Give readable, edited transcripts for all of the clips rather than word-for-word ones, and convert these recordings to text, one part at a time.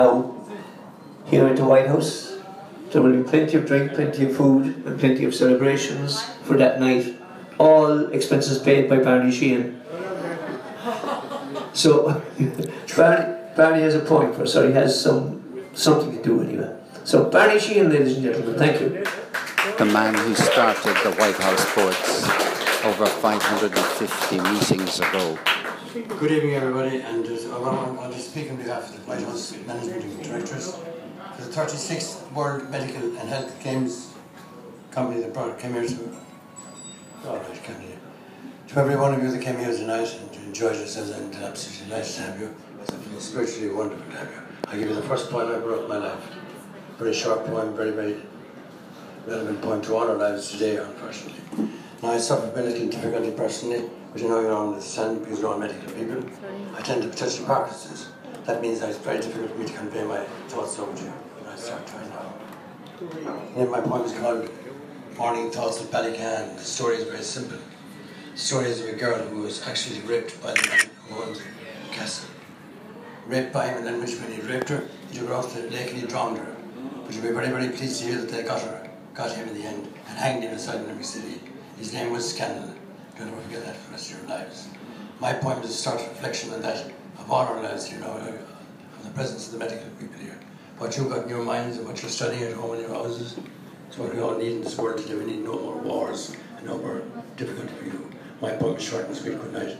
Now, here at the White House, there will be plenty of drink, plenty of food, and plenty of celebrations for that night. All expenses paid by Barney Sheehan. So, Barney has a point for us, or he has something to do anyway. So, Barney Sheehan, ladies and gentlemen, thank you. The man who started the White House Poets over 550 meetings ago. Good evening, everybody, and I want to speak on behalf of the White House Management and Directors for the 36th World Medical and Health Games company that came here to every one of you that came here tonight and enjoyed yourselves, and absolutely nice to have you. It's spiritually wonderful to have you. I'll give you the first poem I ever wrote in my life. Very short poem, very, very relevant poem to all our lives today, unfortunately. Now, I suffer medical difficulty personally, but you know, understand, because we're all medical people. I tend to potentially Parkinson's. That means that it's very difficult for me to convey my thoughts over to you when I start trying now. My poem is called Morning Thoughts of Ballycan. The story is very simple. The story is of a girl who was actually raped by the man who owns the castle. Raped by him, and then when he raped her, he took her off the lake and he drowned her. But you'll be very, very pleased to hear that they got him in the end, and hanged him inside Limerick City. His name was Scandal. You'll never forget that for the rest of your lives. My poem is a start reflection on that of all our lives, you know, from the presence of the medical people here. What you've got in your minds and what you're studying at home in your houses is what we all need in this world today. We need no more wars and no more difficulty for you. My poem is short and sweet. Good night.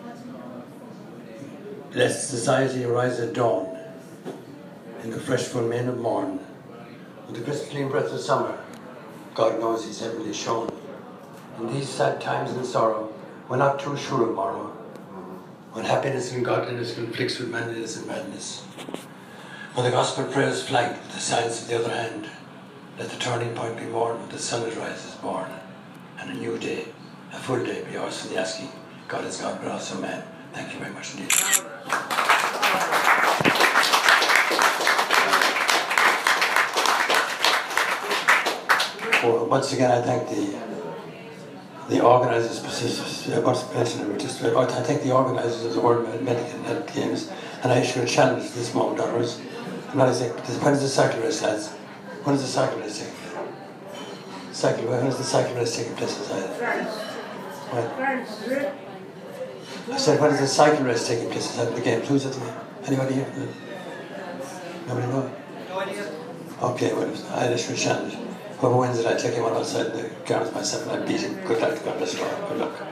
Let society arise at dawn, in the fresh full mane of morn, with the crisp clean breath of summer. God knows He's heavenly shone. In these sad times and sorrow, we're not too sure of morrow, when happiness and godliness conflicts with manliness and madness. When the gospel prayers flank with the silence of the other hand, let the turning point be worn when the sun at rise is born, and a new day, a full day be ours for the asking. God is God, but also man. Thank you very much indeed. Well, once again, I thank the organisers. I thank the organisers of the World Medical and Health Games, and I issue a challenge at this moment onwards. And I say, when is the cycle race, lads? When is the cycle race taking place? When is the cycle race taking place inside? I said, when is the cycle race taking place inside the games? Who's at the game? Anybody here? Nobody know? No idea. Okay, well, I issue a challenge. Whoever wins it, I take him on outside the grounds myself and I beat him. Good luck, God bless you all. Good luck.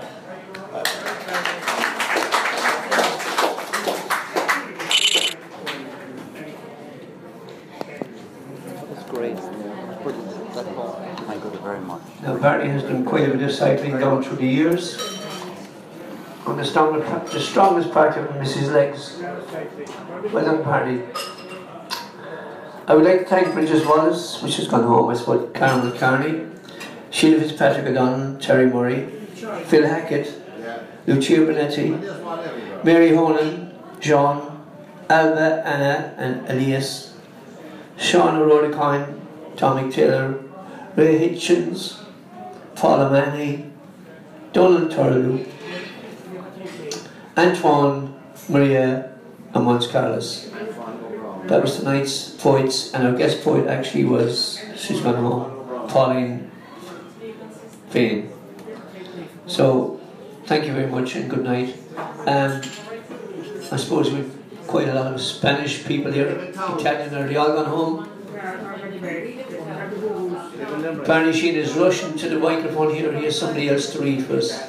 That's great. Thank you very much. Now, Barney has done quite a bit of cycling down through the years. And the strongest part of him is his legs. Well done, Barney. I would like to thank Bridget Wallace, which has gone home, I suppose, Carol McCarney, Sheila Fitzpatrick O'Donnell, Terry Murray, Phil Hackett, Lucia Bonetti, Mary Honan, Jean, Alba, Anna and Elias, Sean O'Rourke, Tommy Taylor, Ray Hitchens, Paula Manny, Donald Turley, Antoine, Maria and Mons Carlos. That was tonight's poets, and our guest poet actually was, she's gone home, Pauline Fain. So, thank you very much and good night. I suppose we've quite a lot of Spanish people here, Italian, are they all gone home? Barney Sheehan is rushing to the microphone here, he has somebody else to read for us.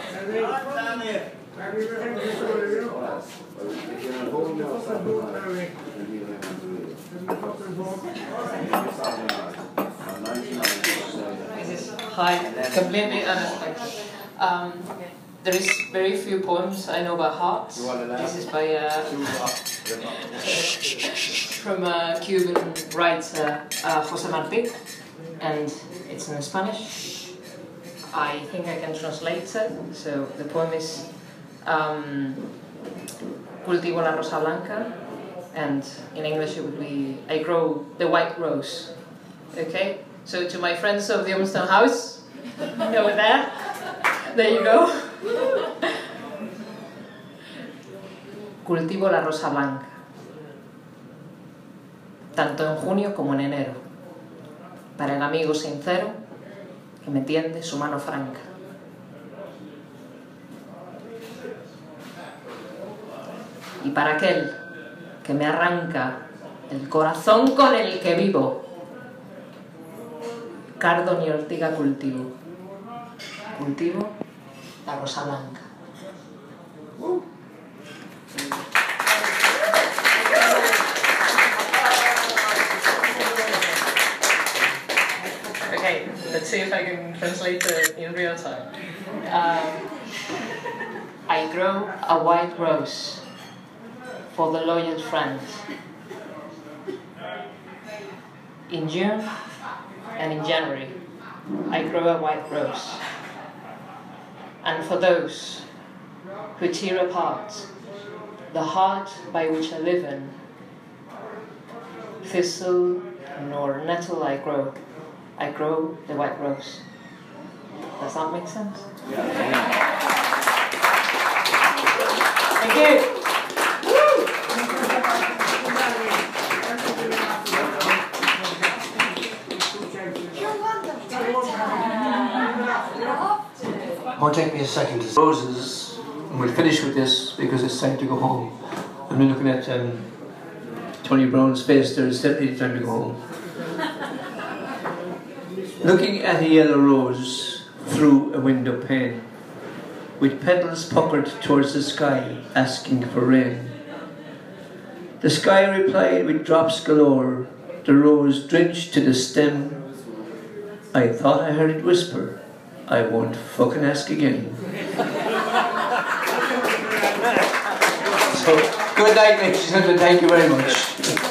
Hi, completely unexpected. There is very few poems I know by heart. This is by from a Cuban writer, José Martí, and it's in Spanish. I think I can translate it. So the poem is Cultivo la rosa blanca, and in English it would be I grow the white rose. Okay? So to my friends of the Ormstown House, over there you go. Cultivo la rosa blanca. tanto en junio como en enero, para el amigo sincero que me tiende su mano franca. Y para aquel que me arranca el corazón con el que vivo, cardo ni ortiga cultivo, cultivo la rosa blanca. Okay, let's see if I can translate it in real time. I grow a white rose for the loyal friends. In June and in January, I grow a white rose. And for those who tear apart the heart by which I live in, thistle nor nettle I grow the white rose. Does that make sense? Thank you. It won't take me a second to roses, and we'll finish with this because it's time to go home. I'm looking at Tony Brown's face there. It's definitely time to go home. Looking at a yellow rose through a window pane, with petals puckered towards the sky, asking for rain. The sky replied with drops galore, the rose drenched to the stem. I thought I heard it whisper, I won't fucking ask again. So, good night, ladies and gentlemen, thank you very much.